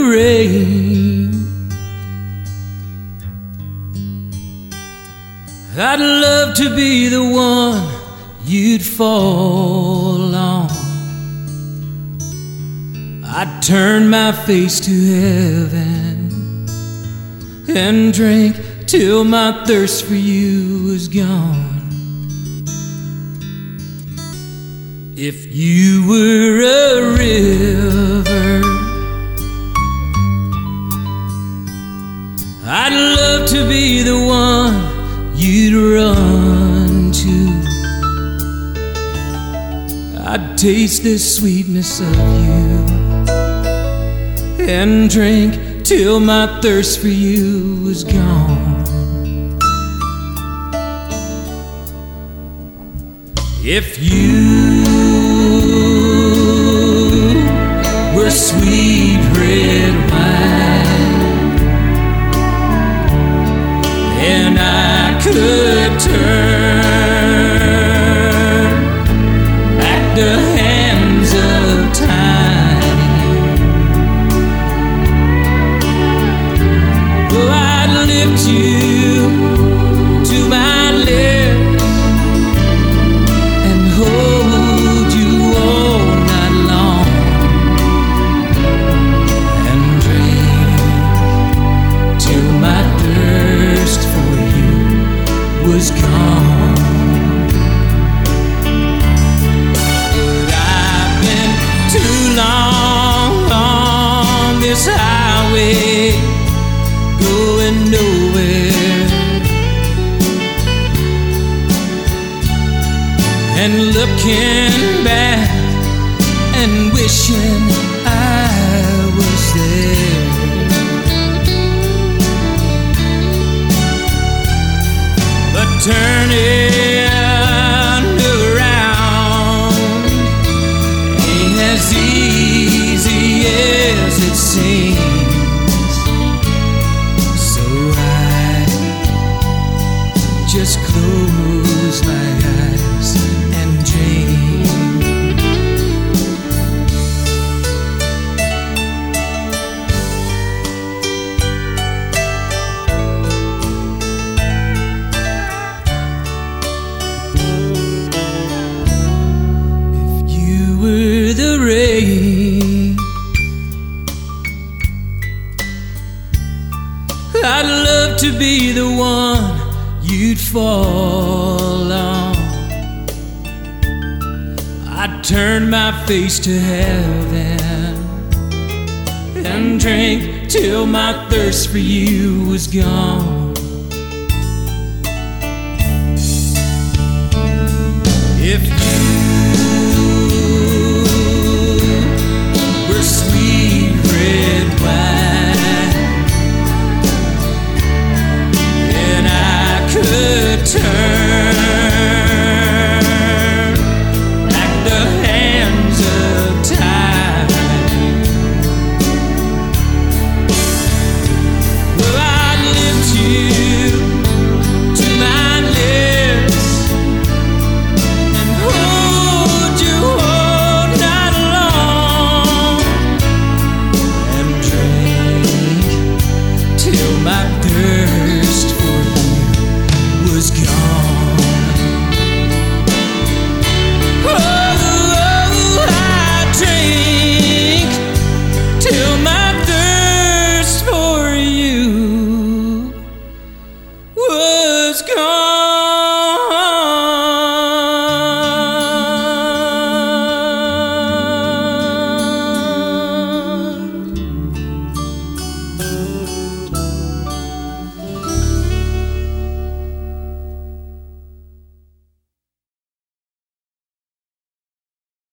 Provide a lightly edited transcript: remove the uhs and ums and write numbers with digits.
rain, I'd love to be the one you'd fall on. I'd turn my face to heaven and drink till my thirst for you was gone. If you were a river, I'd love to be the one you'd run to. I'd taste the sweetness of you and drink till my thirst for you was gone. If you were sweet red wine and I could turn back the hands of time, oh, I'd lift you to my lips and hold you all night long and drink till my thirst for you was gone. But I've been too long on this highway, going nowhere, and looking back and wishing I was there. But turning around ain't as easy as it seems, so I just close my eyes and dream. If you were the rain, I'd love to be the one you'd fall on. I'd turn my face to heaven and drink till my thirst for you was gone. If you were sweet red wine and I could turn back the hands of time, well, I'd lift you to my lips and hold you all night long and drink till my thirst for you was gone. Oh, I drink till my thirst for you was gone.